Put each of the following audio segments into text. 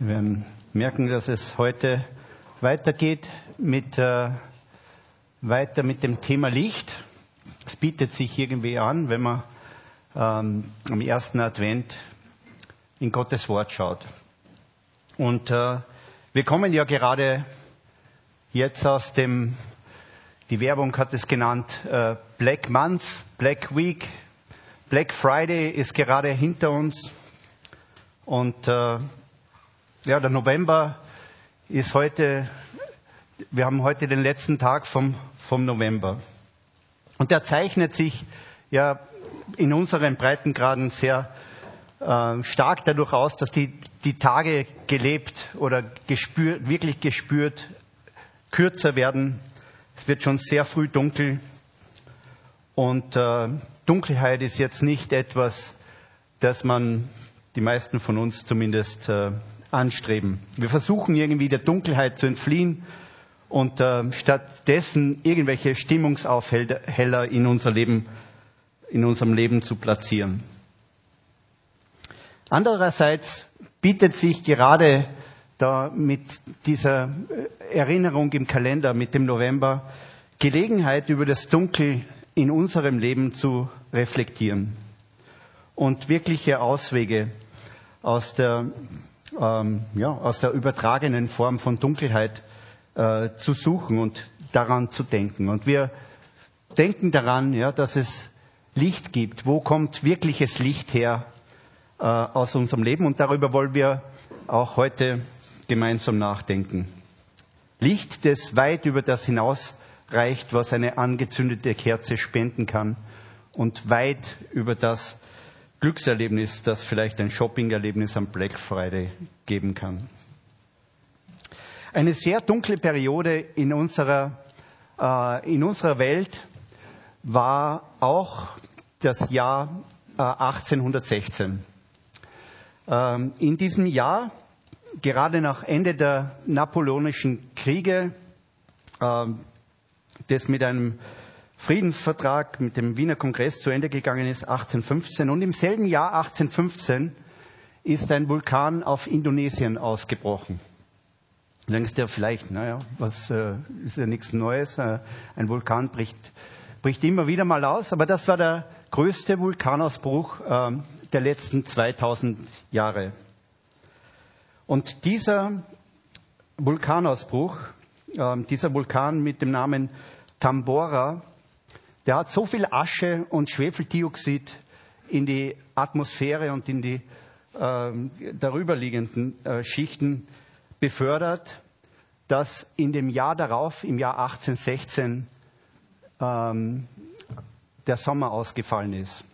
Wir werden merken, dass es heute weitergeht weiter mit dem Thema Licht. Es bietet sich irgendwie an, wenn man am ersten Advent in Gottes Wort schaut. Und wir kommen ja gerade jetzt aus dem, die Werbung hat es genannt, Black Month, Black Week. Black Friday ist gerade hinter uns. Und der November ist heute, wir haben heute den letzten Tag vom November. Und der zeichnet sich ja in unseren Breitengraden sehr stark dadurch aus, dass die Tage gelebt oder wirklich gespürt kürzer werden. Es wird schon sehr früh dunkel. Und Dunkelheit ist jetzt nicht etwas, das die meisten von uns zumindest anstreben. Wir versuchen irgendwie der Dunkelheit zu entfliehen und stattdessen irgendwelche Stimmungsaufheller in unserem Leben zu platzieren. Andererseits bietet sich gerade da mit dieser Erinnerung im Kalender, mit dem November, Gelegenheit, über das Dunkel in unserem Leben zu reflektieren und wirkliche Auswege aus der übertragenen Form von Dunkelheit zu suchen und daran zu denken. Und wir denken daran, dass es Licht gibt. Wo kommt wirkliches Licht her aus unserem Leben? Und darüber wollen wir auch heute gemeinsam nachdenken. Licht, das weit über das hinausreicht, was eine angezündete Kerze spenden kann, und weit über das Glückserlebnis, das vielleicht ein Shoppingerlebnis am Black Friday geben kann. Eine sehr dunkle Periode in unserer Welt war auch das Jahr 1816. In diesem Jahr, gerade nach Ende der Napoleonischen Kriege, das mit einem Friedensvertrag mit dem Wiener Kongress zu Ende gegangen ist, 1815. Und im selben Jahr 1815 ist ein Vulkan auf Indonesien ausgebrochen. Du denkst dir vielleicht, was ist ja nichts Neues. Ein Vulkan bricht immer wieder mal aus. Aber das war der größte Vulkanausbruch der letzten 2000 Jahre. Und dieser Vulkanausbruch, dieser Vulkan mit dem Namen Tambora, der hat so viel Asche und Schwefeldioxid in die Atmosphäre und in die darüberliegenden Schichten befördert, dass in dem Jahr darauf, im Jahr 1816, der Sommer ausgefallen ist.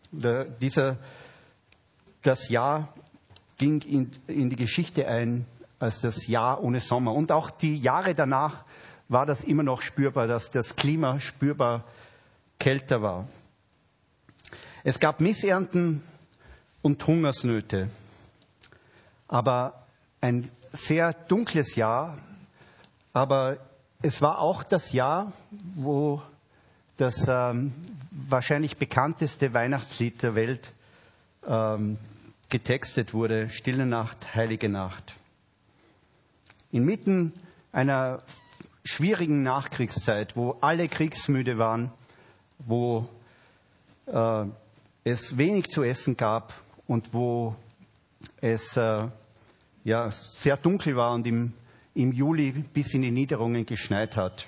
Das Jahr ging in die Geschichte ein als das Jahr ohne Sommer. Und auch die Jahre danach war das immer noch spürbar, dass das Klima spürbar kälter war. Es gab Missernten und Hungersnöte. Aber ein sehr dunkles Jahr. Aber es war auch das Jahr, wo das wahrscheinlich bekannteste Weihnachtslied der Welt getextet wurde: Stille Nacht, heilige Nacht. Inmitten einer schwierigen Nachkriegszeit, wo alle kriegsmüde waren, wo es wenig zu essen gab und wo es sehr dunkel war und im Juli bis in die Niederungen geschneit hat.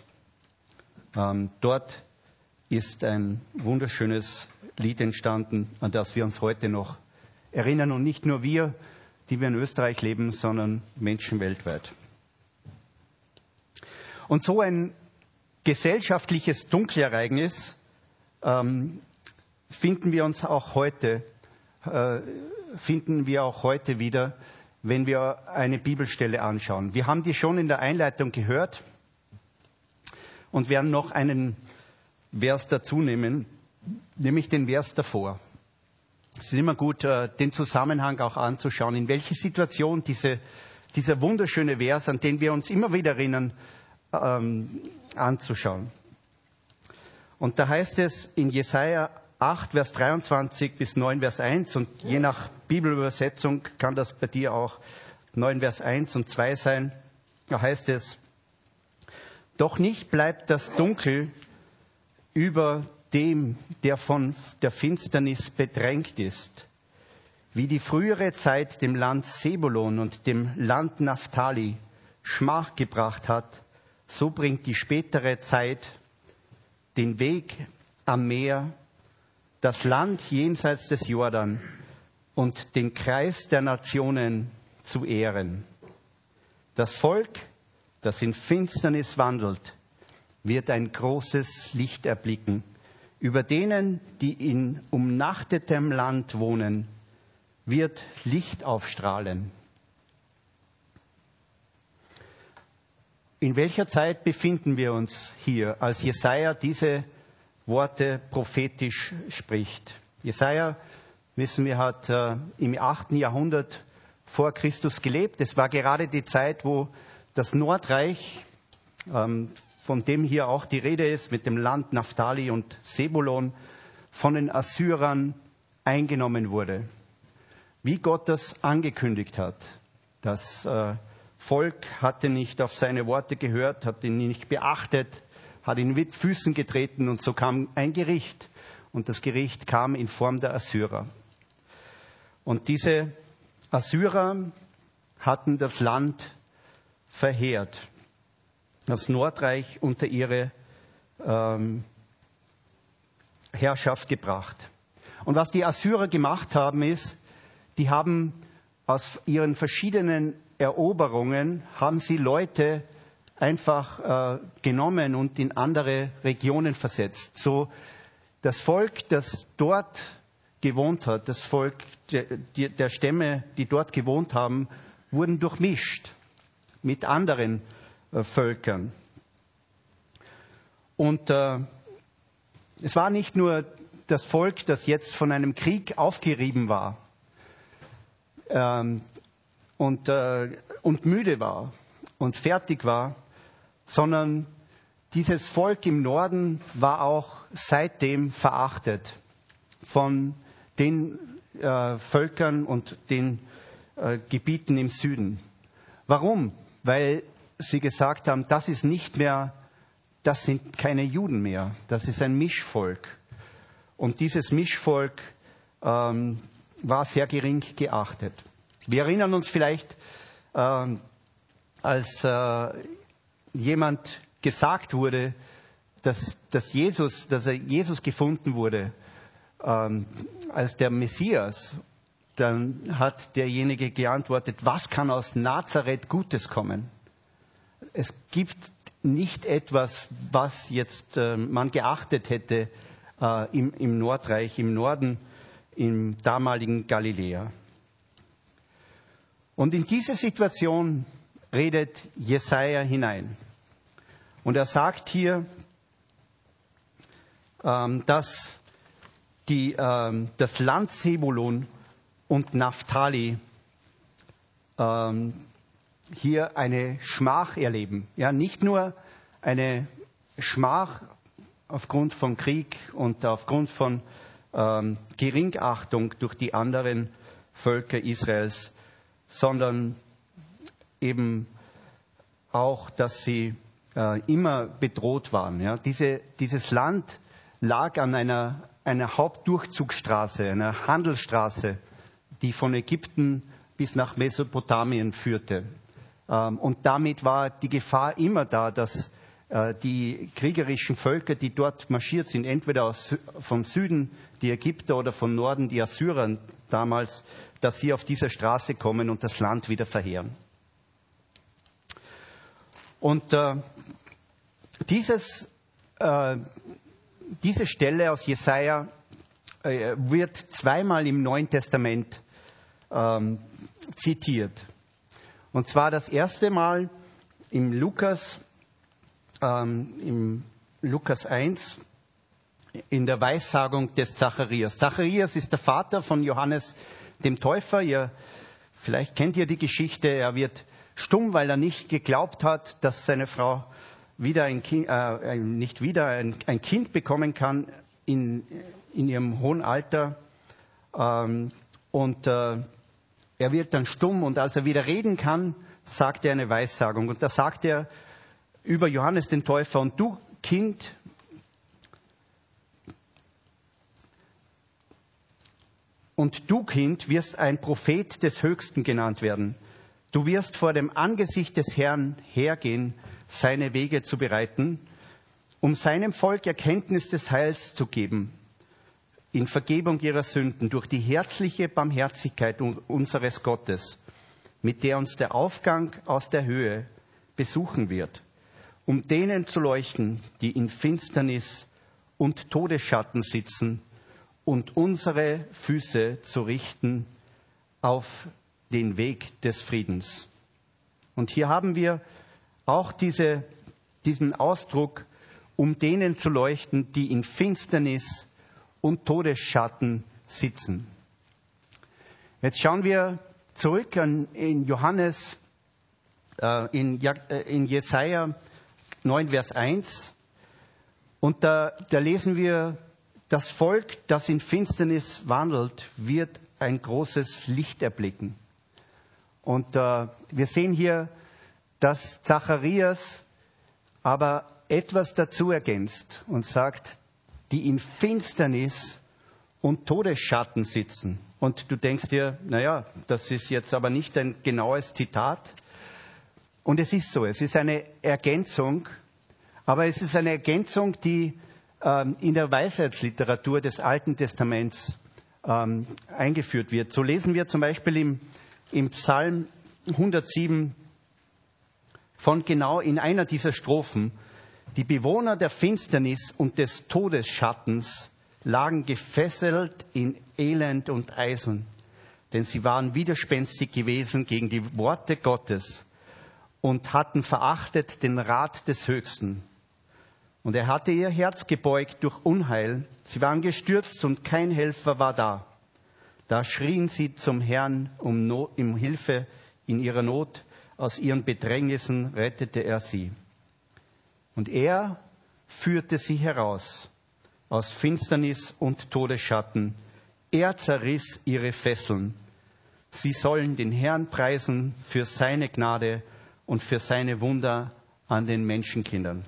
Dort ist ein wunderschönes Lied entstanden, an das wir uns heute noch erinnern. Und nicht nur wir, die wir in Österreich leben, sondern Menschen weltweit. Und so ein gesellschaftliches Dunkelereignis finden wir auch heute wieder, wenn wir eine Bibelstelle anschauen. Wir haben die schon in der Einleitung gehört und werden noch einen Vers dazu nehmen, nämlich den Vers davor. Es ist immer gut, den Zusammenhang auch anzuschauen, in welche Situation dieser wunderschöne Vers, an den wir uns immer wieder erinnern, anzuschauen. Und da heißt es in Jesaja 8, Vers 23 bis 9, Vers 1, und je nach Bibelübersetzung kann das bei dir auch 9, Vers 1 und 2 sein. Da heißt es: Doch nicht bleibt das Dunkel über dem, der von der Finsternis bedrängt ist. Wie die frühere Zeit dem Land Sebulon und dem Land Naphtali Schmach gebracht hat, so bringt die spätere Zeit den Weg am Meer, das Land jenseits des Jordan und den Kreis der Nationen zu ehren. Das Volk, das in Finsternis wandelt, wird ein großes Licht erblicken. Über denen, die in umnachtetem Land wohnen, wird Licht aufstrahlen. In welcher Zeit befinden wir uns hier, als Jesaja diese Worte prophetisch spricht? Jesaja, wissen wir, hat im 8. Jahrhundert vor Christus gelebt. Es war gerade die Zeit, wo das Nordreich, von dem hier auch die Rede ist, mit dem Land Naphtali und Sebulon, von den Assyrern eingenommen wurde. Wie Gott das angekündigt hat. Das Volk hatte nicht auf seine Worte gehört, hat ihn nicht beachtet, hat ihn mit Füßen getreten und so kam ein Gericht. Und das Gericht kam in Form der Assyrer. Und diese Assyrer hatten das Land verheert, das Nordreich unter ihre Herrschaft gebracht. Und was die Assyrer gemacht haben, ist, die haben aus ihren verschiedenen Eroberungen, haben sie Leute einfach genommen und in andere Regionen versetzt. So das Volk, das dort gewohnt hat, das Volk der Stämme, die dort gewohnt haben, wurden durchmischt mit anderen Völkern. Und es war nicht nur das Volk, das jetzt von einem Krieg aufgerieben war und müde war und fertig war, sondern dieses Volk im Norden war auch seitdem verachtet von den Völkern und den Gebieten im Süden. Warum? Weil sie gesagt haben, das sind keine Juden mehr, das ist ein Mischvolk. Und dieses Mischvolk war sehr gering geachtet. Wir erinnern uns vielleicht, als jemand gesagt wurde, dass Jesus gefunden wurde als der Messias, dann hat derjenige geantwortet: Was kann aus Nazareth Gutes kommen? Es gibt nicht etwas, was jetzt man geachtet hätte im Nordreich, im Norden, im damaligen Galiläa. Und in diese Situation redet Jesaja hinein. Und er sagt hier, dass das Land Sebulon und Naphtali hier eine Schmach erleben. Ja, nicht nur eine Schmach aufgrund von Krieg und aufgrund von Geringachtung durch die anderen Völker Israels, sondern eben auch, dass sie immer bedroht waren. Ja. Dieses Land lag an einer Hauptdurchzugsstraße, einer Handelsstraße, die von Ägypten bis nach Mesopotamien führte. Und damit war die Gefahr immer da, dass die kriegerischen Völker, die dort marschiert sind, entweder vom Süden die Ägypter oder vom Norden die Assyrer damals, dass sie auf dieser Straße kommen und das Land wieder verheeren. Und diese Stelle aus Jesaja wird zweimal im Neuen Testament zitiert. Und zwar das erste Mal im Lukas 1, in der Weissagung des Zacharias. Zacharias ist der Vater von Johannes dem Täufer. Vielleicht kennt ihr die Geschichte. Er wird stumm, weil er nicht geglaubt hat, dass seine Frau wieder ein Kind bekommen kann in ihrem hohen Alter. Und er er wird dann stumm und als er wieder reden kann, sagt er eine Weissagung. Und da sagt er über Johannes den Täufer: Und du, Kind, wirst ein Prophet des Höchsten genannt werden. Du wirst vor dem Angesicht des Herrn hergehen, seine Wege zu bereiten, um seinem Volk Erkenntnis des Heils zu geben, in Vergebung ihrer Sünden, durch die herzliche Barmherzigkeit unseres Gottes, mit der uns der Aufgang aus der Höhe besuchen wird, um denen zu leuchten, die in Finsternis und Todesschatten sitzen, und unsere Füße zu richten auf den Weg des Friedens. Und hier haben wir auch diesen Ausdruck, um denen zu leuchten, die in Finsternis und Todesschatten sitzen. Jetzt schauen wir zurück in Johannes, in Jesaja 9, Vers 1. Und da lesen wir: Das Volk, das in Finsternis wandelt, wird ein großes Licht erblicken. Und wir sehen hier, dass Zacharias aber etwas dazu ergänzt und sagt, die in Finsternis und Todesschatten sitzen. Und du denkst dir, naja, das ist jetzt aber nicht ein genaues Zitat. Und es ist so, es ist eine Ergänzung, aber es ist eine Ergänzung, die in der Weisheitsliteratur des Alten Testaments eingeführt wird. So lesen wir zum Beispiel im Psalm 107 von genau in einer dieser Strophen: Die Bewohner der Finsternis und des Todesschattens lagen gefesselt in Elend und Eisen, denn sie waren widerspenstig gewesen gegen die Worte Gottes und hatten verachtet den Rat des Höchsten. Und er hatte ihr Herz gebeugt durch Unheil. Sie waren gestürzt und kein Helfer war da. Da schrien sie zum Herrn um Hilfe in ihrer Not. Aus ihren Bedrängnissen rettete er sie. Und er führte sie heraus aus Finsternis und Todesschatten. Er zerriss ihre Fesseln. Sie sollen den Herrn preisen für seine Gnade und für seine Wunder an den Menschenkindern.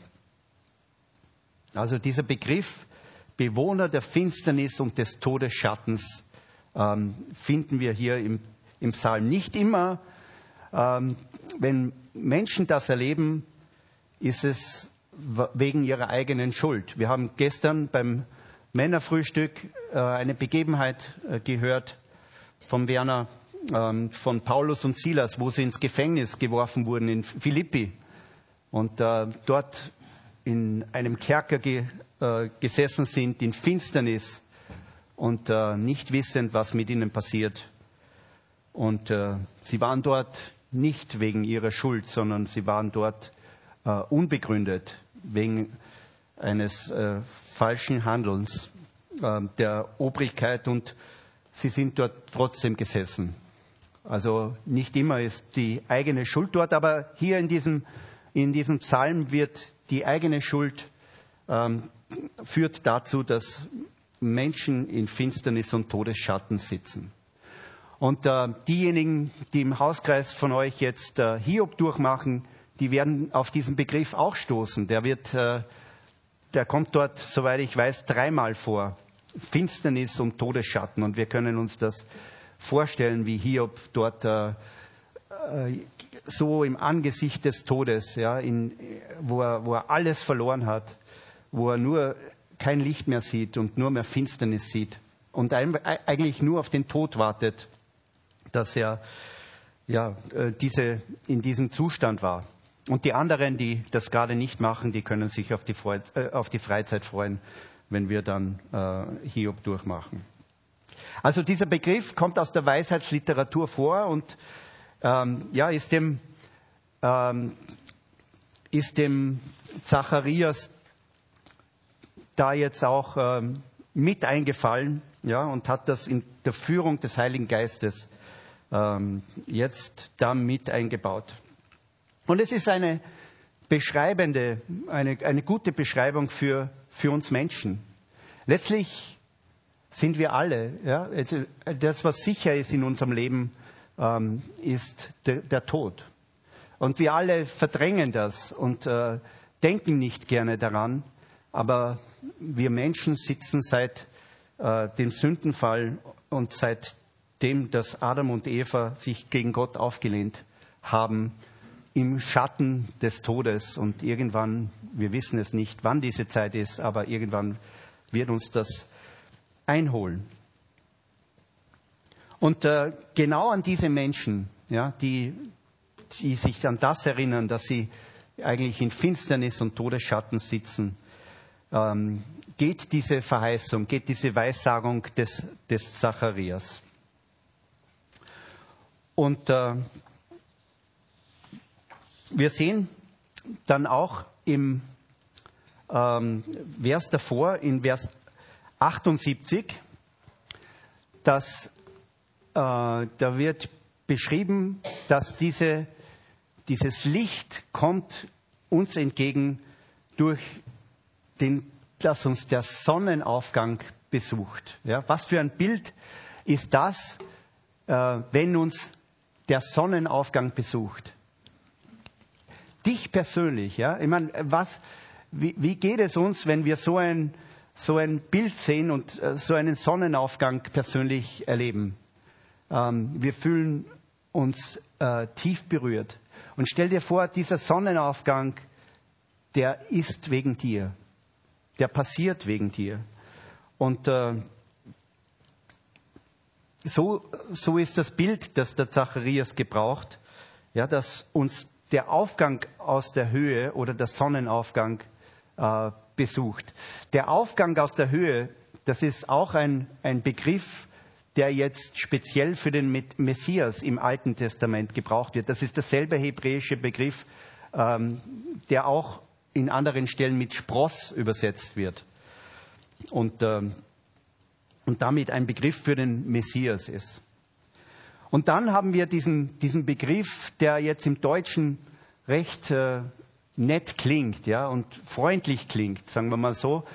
Also dieser Begriff Bewohner der Finsternis und des Todesschattens finden wir hier im Psalm. Nicht immer, wenn Menschen das erleben, ist es wegen ihrer eigenen Schuld. Wir haben gestern beim Männerfrühstück eine Begebenheit gehört von Werner, von Paulus und Silas, wo sie ins Gefängnis geworfen wurden in Philippi und dort in einem Kerker gesessen sind, in Finsternis und nicht wissend, was mit ihnen passiert. Und sie waren dort nicht wegen ihrer Schuld, sondern sie waren dort unbegründet wegen eines falschen Handelns der Obrigkeit, und sie sind dort trotzdem gesessen. Also nicht immer ist die eigene Schuld dort, aber hier in diesem Psalm wird die eigene Schuld führt dazu, dass Menschen in Finsternis und Todesschatten sitzen. Und diejenigen, die im Hauskreis von euch jetzt Hiob durchmachen, die werden auf diesen Begriff auch stoßen. Der kommt dort, soweit ich weiß, 3-mal vor. Finsternis und Todesschatten. Und wir können uns das vorstellen, wie Hiob dort so im Angesicht des Todes, ja, wo er alles verloren hat, wo er nur kein Licht mehr sieht und nur mehr Finsternis sieht und eigentlich nur auf den Tod wartet, dass er in diesem Zustand war. Und die anderen, die das gerade nicht machen, die können sich auf die Freizeit freuen, wenn wir dann Hiob durchmachen. Also dieser Begriff kommt aus der Weisheitsliteratur vor und ist dem Zacharias da jetzt auch mit eingefallen, ja, und hat das in der Führung des Heiligen Geistes jetzt da mit eingebaut. Und es ist eine gute Beschreibung für uns Menschen. Letztlich sind wir alle, ja, das, was sicher ist in unserem Leben, ist der Tod. Und wir alle verdrängen das und denken nicht gerne daran. Aber wir Menschen sitzen seit dem Sündenfall und seitdem, dass Adam und Eva sich gegen Gott aufgelehnt haben, im Schatten des Todes. Und irgendwann, wir wissen es nicht, wann diese Zeit ist, aber irgendwann wird uns das einholen. Und genau an diese Menschen, ja, die sich an das erinnern, dass sie eigentlich in Finsternis und Todesschatten sitzen, geht diese Verheißung, geht diese Weissagung des Zacharias. Und wir sehen dann auch im Vers davor, in Vers 78, dass da wird beschrieben, dass dieses Licht kommt uns entgegen dass uns der Sonnenaufgang besucht. Ja, was für ein Bild ist das, wenn uns der Sonnenaufgang besucht? Dich persönlich, ja? Ich meine, wie geht es uns, wenn wir so ein Bild sehen und so einen Sonnenaufgang persönlich erleben? Wir fühlen uns tief berührt. Und stell dir vor, dieser Sonnenaufgang, der ist wegen dir. Der passiert wegen dir. Und so ist das Bild, das der Zacharias gebraucht, ja, dass uns der Aufgang aus der Höhe oder der Sonnenaufgang besucht. Der Aufgang aus der Höhe, das ist auch ein Begriff, der jetzt speziell für den Messias im Alten Testament gebraucht wird. Das ist derselbe hebräische Begriff, der auch in anderen Stellen mit Spross übersetzt wird und damit ein Begriff für den Messias ist. Und dann haben wir diesen Begriff, der jetzt im Deutschen recht nett klingt, ja, und freundlich klingt, sagen wir mal so,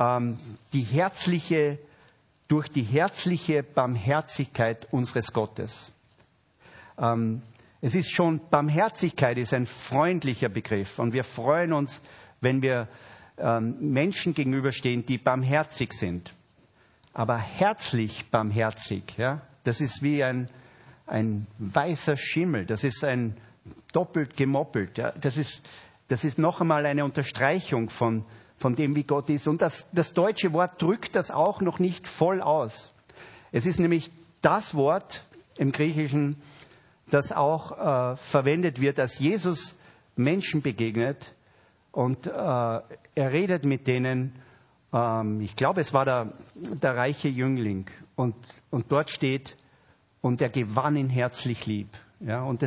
durch die herzliche Barmherzigkeit unseres Gottes. Es ist schon, Barmherzigkeit ist ein freundlicher Begriff und wir freuen uns, wenn wir Menschen gegenüberstehen, die barmherzig sind. Aber herzlich barmherzig, ja, das ist wie ein weißer Schimmel, das ist ein doppelt gemoppelt. Ja, das ist noch einmal eine Unterstreichung von dem, wie Gott ist. Und das deutsche Wort drückt das auch noch nicht voll aus. Es ist nämlich das Wort im Griechischen, das auch verwendet wird, als Jesus Menschen begegnet und er redet mit denen. Ich glaube, es war der reiche Jüngling und dort steht, und er gewann ihn herzlich lieb. Ja, und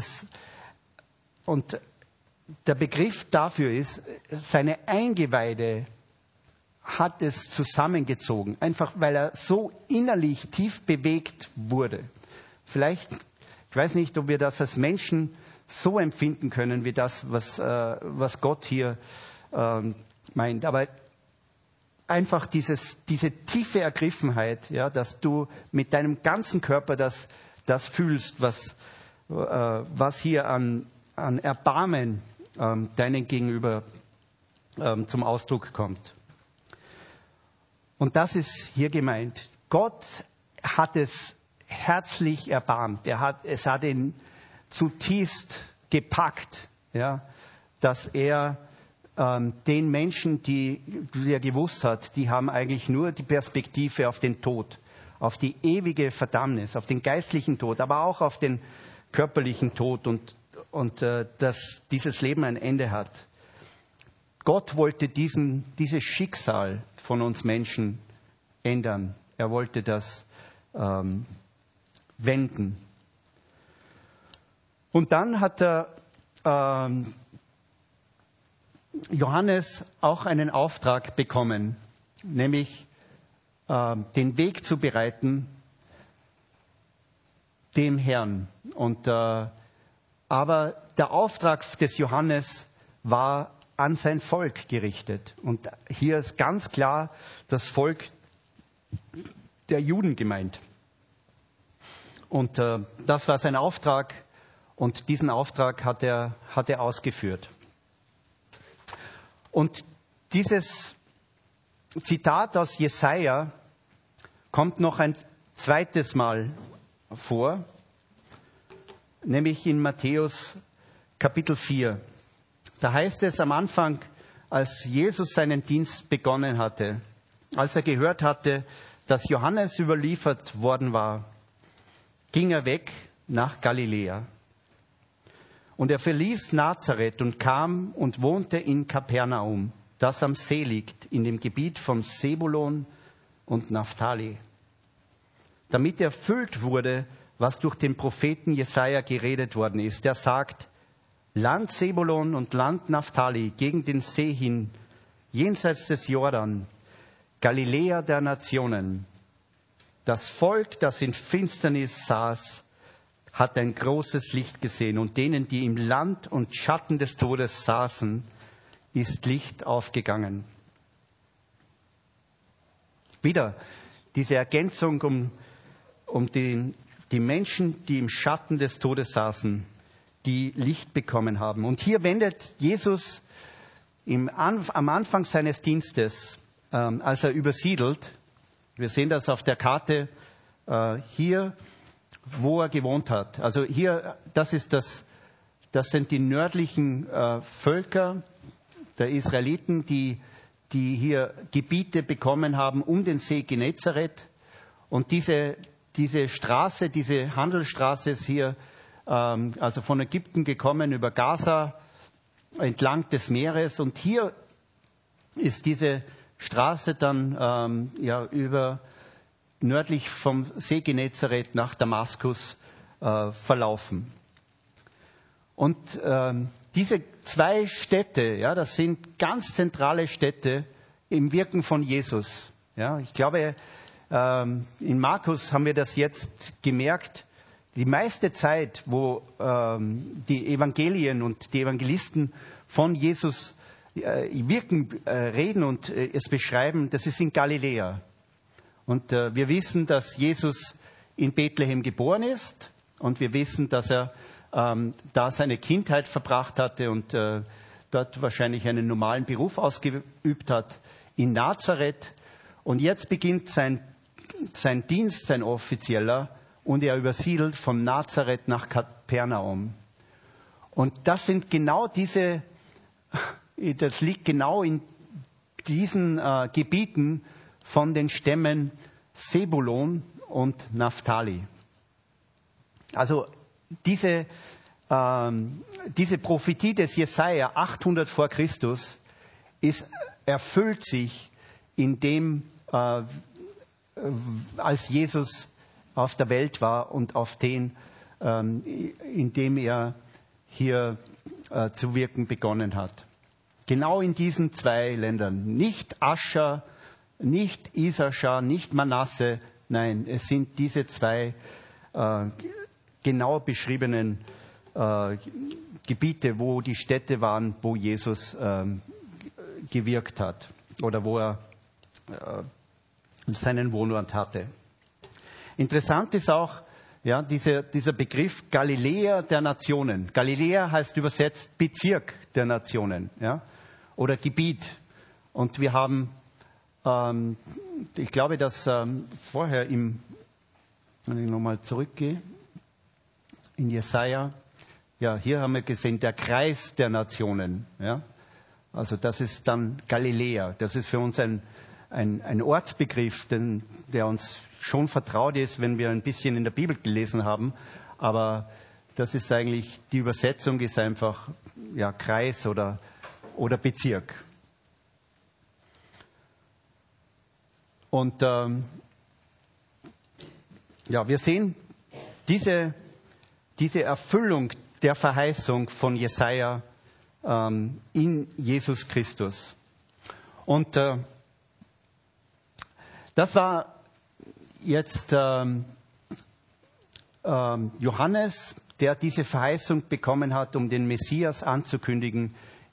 der Begriff dafür ist, seine Eingeweide hat es zusammengezogen, einfach weil er so innerlich tief bewegt wurde. Vielleicht, ich weiß nicht, ob wir das als Menschen so empfinden können, wie das, was Gott hier meint, aber einfach diese tiefe Ergriffenheit, ja, dass du mit deinem ganzen Körper das fühlst, was hier an Erbarmen deinen Gegenüber zum Ausdruck kommt. Und das ist hier gemeint. Gott hat es herzlich erbarmt. Es hat ihn zutiefst gepackt, ja, dass er den Menschen, die er gewusst hat, die haben eigentlich nur die Perspektive auf den Tod, auf die ewige Verdammnis, auf den geistlichen Tod, aber auch auf den körperlichen Tod und dass dieses Leben ein Ende hat. Gott wollte dieses Schicksal von uns Menschen ändern. Er wollte das wenden. Und dann hat Johannes auch einen Auftrag bekommen, nämlich den Weg zu bereiten dem Herrn. Aber der Auftrag des Johannes war an sein Volk gerichtet. Und hier ist ganz klar das Volk der Juden gemeint. Und das war sein Auftrag und diesen Auftrag hat er ausgeführt. Und dieses Zitat aus Jesaja kommt noch ein zweites Mal vor, nämlich in Matthäus Kapitel 4. Da heißt es am Anfang, als Jesus seinen Dienst begonnen hatte, als er gehört hatte, dass Johannes überliefert worden war, ging er weg nach Galiläa. Und er verließ Nazareth und kam und wohnte in Kapernaum, das am See liegt, in dem Gebiet von Sebulon und Naphtali, damit erfüllt wurde, was durch den Propheten Jesaja geredet worden ist. Der sagt, Land Sebulon und Land Naphtali, gegen den See hin, jenseits des Jordan, Galiläa der Nationen. Das Volk, das in Finsternis saß, hat ein großes Licht gesehen. Und denen, die im Land und Schatten des Todes saßen, ist Licht aufgegangen. Wieder diese Ergänzung um die Menschen, die im Schatten des Todes saßen, die Licht bekommen haben. Und hier wendet Jesus am Anfang seines Dienstes, als er übersiedelt, wir sehen das auf der Karte hier, wo er gewohnt hat. Also hier, das sind die nördlichen Völker der Israeliten, die hier Gebiete bekommen haben um den See Genezareth. Und diese Straße, diese Handelsstraße ist hier also von Ägypten gekommen über Gaza entlang des Meeres. Und hier ist diese Straße dann über nördlich vom See Genezareth nach Damaskus verlaufen. Und diese zwei Städte, das sind ganz zentrale Städte im Wirken von Jesus. Ja, ich glaube, in Markus haben wir das jetzt gemerkt. Die meiste Zeit, wo die Evangelien und die Evangelisten von Jesus wirken, reden und es beschreiben, das ist in Galiläa. Und wir wissen, dass Jesus in Bethlehem geboren ist und wir wissen, dass er da seine Kindheit verbracht hatte und dort wahrscheinlich einen normalen Beruf ausgeübt hat in Nazareth. Und jetzt beginnt sein Dienst, sein offizieller, und er übersiedelt von Nazareth nach Kapernaum. Und das liegt genau in diesen Gebieten von den Stämmen Sebulon und Naphtali. Also diese Prophetie des Jesaja 800 vor Christus erfüllt sich in dem, als Jesus auf der Welt war und in dem er hier zu wirken begonnen hat. Genau in diesen zwei Ländern. Nicht Ascher, nicht Issachar, nicht Manasse. Nein, es sind diese zwei genau beschriebenen Gebiete, wo die Städte waren, wo Jesus gewirkt hat oder wo er seinen Wohnort hatte. Interessant ist auch dieser Begriff Galiläa der Nationen. Galiläa heißt übersetzt Bezirk der Nationen, oder Gebiet. Und wir haben, ich glaube, dass vorher wenn ich nochmal zurückgehe, in Jesaja, hier haben wir gesehen, der Kreis der Nationen. Ja? Also das ist dann Galiläa. Das ist für uns ein Ortsbegriff, der uns schon vertraut ist, wenn wir ein bisschen in der Bibel gelesen haben. Aber das ist eigentlich, die Übersetzung ist einfach Kreis oder Bezirk. Und wir sehen diese Erfüllung der Verheißung von Jesaja in Jesus Christus. Und das war jetzt Johannes, der diese Verheißung bekommen hat, um den Messias anzukündigen,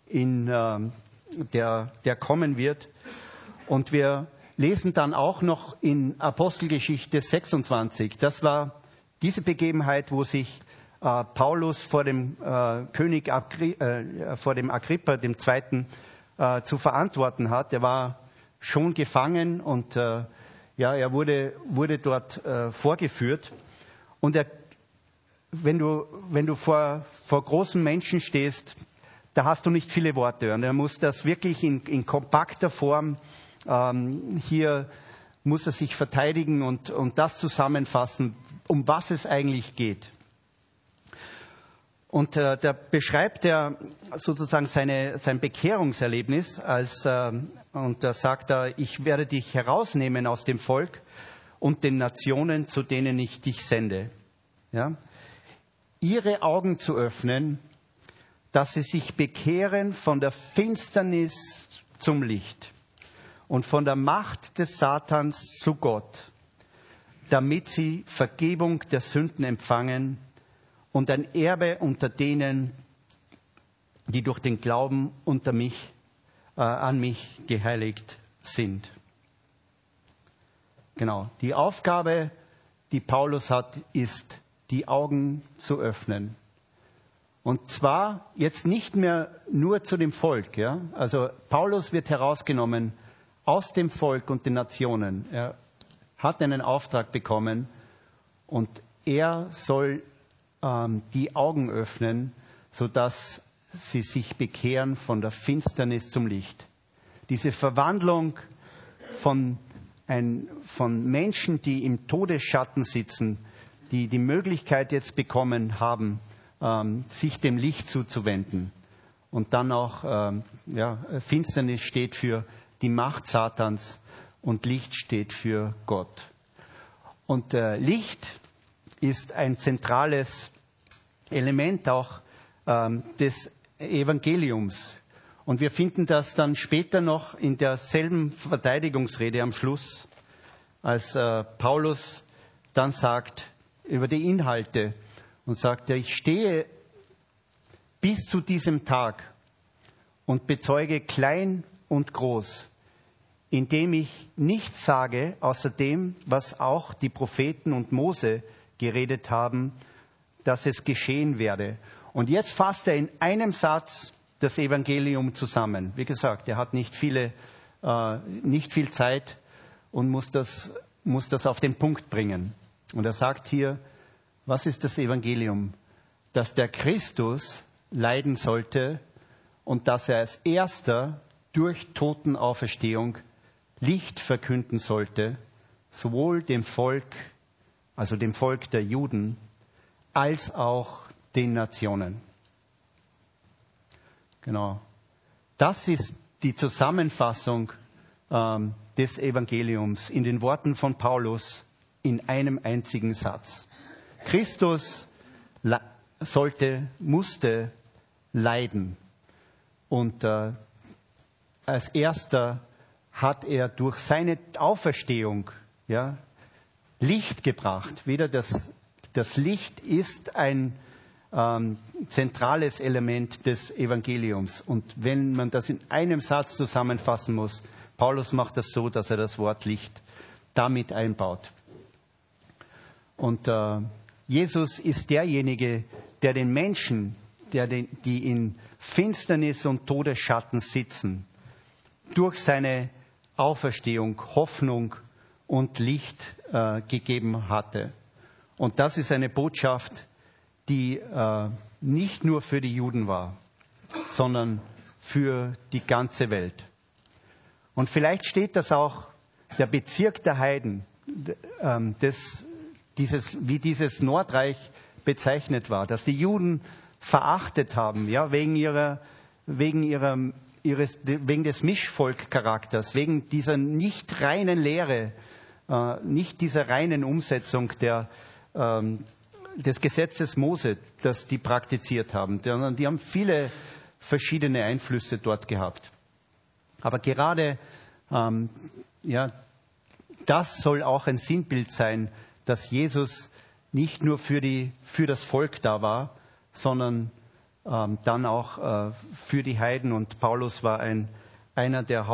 der kommen wird. Und wir lesen dann auch noch in Apostelgeschichte 26. Das war diese Begebenheit, wo sich Paulus vor dem König vor dem Agrippa II. Zu verantworten hat. Er war schon gefangen und er wurde dort vorgeführt. Und wenn du vor großen Menschen stehst, da hast du nicht viele Worte. Und er muss das wirklich in kompakter Form hier muss er sich verteidigen und das zusammenfassen, um was es eigentlich geht. Und da beschreibt er sozusagen sein Bekehrungserlebnis und da sagt er, ich werde dich herausnehmen aus dem Volk und den Nationen, zu denen ich dich sende. Ja? Ihre Augen zu öffnen, dass sie sich bekehren von der Finsternis zum Licht und von der Macht des Satans zu Gott, damit sie Vergebung der Sünden empfangen und ein Erbe unter denen, die durch den Glauben an mich geheiligt sind. Genau. Die Aufgabe, die Paulus hat, ist, die Augen zu öffnen. Und zwar jetzt nicht mehr nur zu dem Volk. Ja? Also Paulus wird herausgenommen aus dem Volk und den Nationen. Er hat einen Auftrag bekommen und er soll die Augen öffnen, sodass sie sich bekehren von der Finsternis zum Licht. Diese Verwandlung von Menschen, die im Todesschatten sitzen, die die Möglichkeit jetzt bekommen haben, sich dem Licht zuzuwenden. Und dann auch, Finsternis steht für die Macht Satans und Licht steht für Gott. Und Licht ist ein zentrales Element auch des Evangeliums. Und wir finden das dann später noch in derselben Verteidigungsrede am Schluss, als Paulus dann sagt über die Inhalte und sagt, ich stehe bis zu diesem Tag und bezeuge klein und groß, indem ich nichts sage, außer dem, was auch die Propheten und Mose geredet haben, dass es geschehen werde. Und jetzt fasst er in einem Satz das Evangelium zusammen. Wie gesagt, er hat nicht viel Zeit und muss das auf den Punkt bringen. Und er sagt hier, was ist das Evangelium? Dass der Christus leiden sollte und dass er als Erster durch Totenauferstehung Licht verkünden sollte, sowohl dem Volk, also dem Volk der Juden, als auch den Nationen. Genau. Das ist die Zusammenfassung des Evangeliums in den Worten von Paulus in einem einzigen Satz. Christus musste leiden und als Erster hat er durch seine Auferstehung Licht gebracht. Wieder das Licht ist ein zentrales Element des Evangeliums. Und wenn man das in einem Satz zusammenfassen muss, Paulus macht das so, dass er das Wort Licht damit einbaut. Und Jesus ist derjenige, der den Menschen, die in Finsternis und Todesschatten sitzen, durch seine Auferstehung Hoffnung und Licht gegeben hatte. Und das ist eine Botschaft, die nicht nur für die Juden war, sondern für die ganze Welt. Und vielleicht steht das auch, der Bezirk der Heiden, wie dieses Nordreich bezeichnet war, dass die Juden verachtet haben, wegen des Mischvolkcharakters, wegen dieser nicht reinen Lehre, nicht dieser reinen Umsetzung des Gesetzes Mose, das die praktiziert haben. Die haben viele verschiedene Einflüsse dort gehabt. Aber gerade das soll auch ein Sinnbild sein, dass Jesus nicht nur für das Volk da war, sondern dann auch für die Heiden. Und Paulus war einer der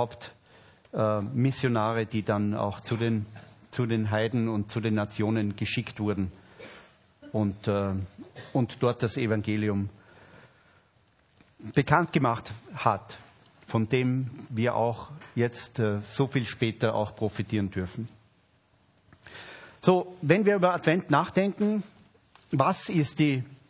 Hauptmissionare, die dann auch zu den Heiden und zu den Nationen geschickt wurden. und dort das Evangelium bekannt gemacht hat, von dem wir auch jetzt so viel später auch profitieren dürfen. So, wenn wir über Advent nachdenken, was ist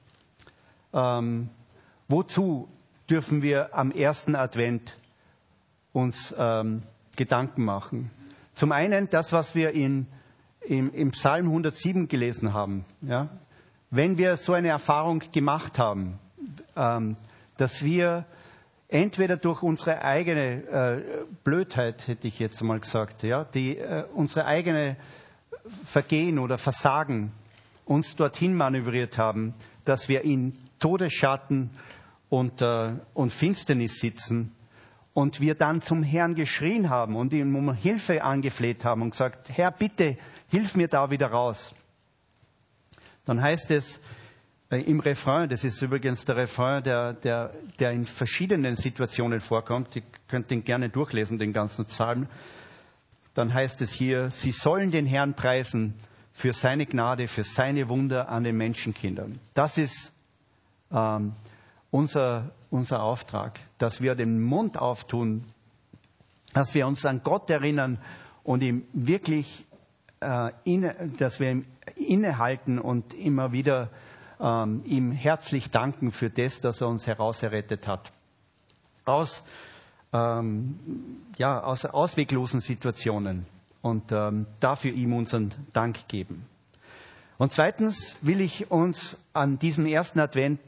wozu dürfen wir am ersten Advent uns Gedanken machen? Zum einen das, was wir im Psalm 107 gelesen haben. Ja? Wenn wir so eine Erfahrung gemacht haben, dass wir entweder durch unsere eigene Blödheit, hätte ich jetzt mal gesagt, ja, unsere eigene Vergehen oder Versagen uns dorthin manövriert haben, dass wir in Todesschatten und Finsternis sitzen und wir dann zum Herrn geschrien haben und ihm um Hilfe angefleht haben und gesagt, Herr, bitte, hilf mir da wieder raus. Dann heißt es im Refrain, das ist übrigens der Refrain, der in verschiedenen Situationen vorkommt, ihr könnt den gerne durchlesen, den ganzen Psalm, dann heißt es hier, sie sollen den Herrn preisen für seine Gnade, für seine Wunder an den Menschenkindern. Das ist unser Auftrag, dass wir den Mund auftun, dass wir uns an Gott erinnern und ihm wirklich, dass wir ihm innehalten und immer wieder ihm herzlich danken für das, dass er uns herauserrettet hat. Aus ausweglosen Situationen und dafür ihm unseren Dank geben. Und zweitens will ich uns an diesem ersten Advent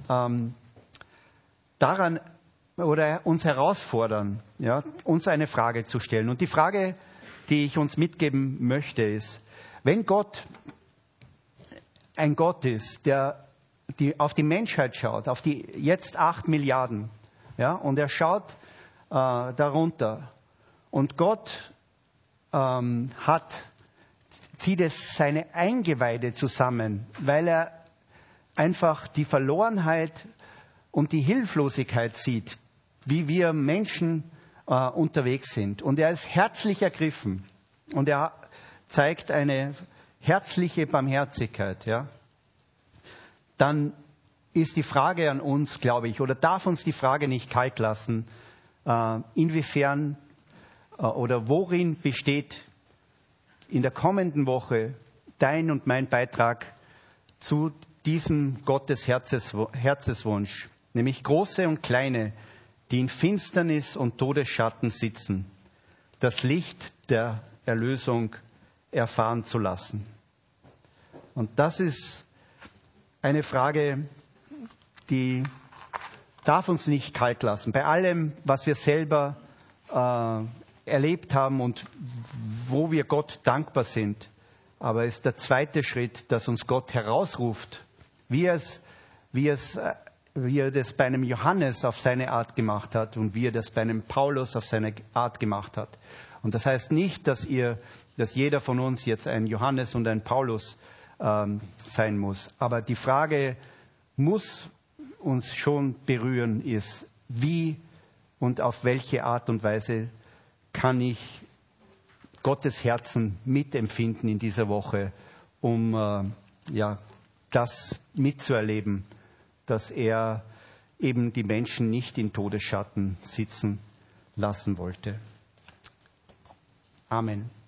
daran oder uns herausfordern, ja, uns eine Frage zu stellen. Und die Frage, die ich uns mitgeben möchte, ist, wenn Gott ein Gott ist, der auf die Menschheit schaut, auf die jetzt 8 Milliarden, ja, und er schaut darunter. Und Gott zieht es seine Eingeweide zusammen, weil er einfach die Verlorenheit und die Hilflosigkeit sieht, wie wir Menschen unterwegs sind. Und er ist herzlich ergriffen und er zeigt eine herzliche Barmherzigkeit. Ja? Dann ist die Frage an uns, glaube ich, oder darf uns die Frage nicht kalt lassen, inwiefern oder worin besteht in der kommenden Woche dein und mein Beitrag zu diesem Gottes Herzenswunsch, nämlich Große und Kleine, die in Finsternis und Todesschatten sitzen, das Licht der Erlösung erfahren zu lassen. Und das ist eine Frage, die darf uns nicht kalt lassen. Bei allem, was wir selber erlebt haben und wo wir Gott dankbar sind. Aber es ist der zweite Schritt, dass uns Gott herausruft, wie er das bei einem Johannes auf seine Art gemacht hat und wie er das bei einem Paulus auf seine Art gemacht hat. Und das heißt nicht, dass jeder von uns jetzt ein Johannes und ein Paulus sein muss. Aber die Frage muss uns schon berühren, ist, wie und auf welche Art und Weise kann ich Gottes Herzen mitempfinden in dieser Woche, um das mitzuerleben, dass er eben die Menschen nicht in Todesschatten sitzen lassen wollte. Amen.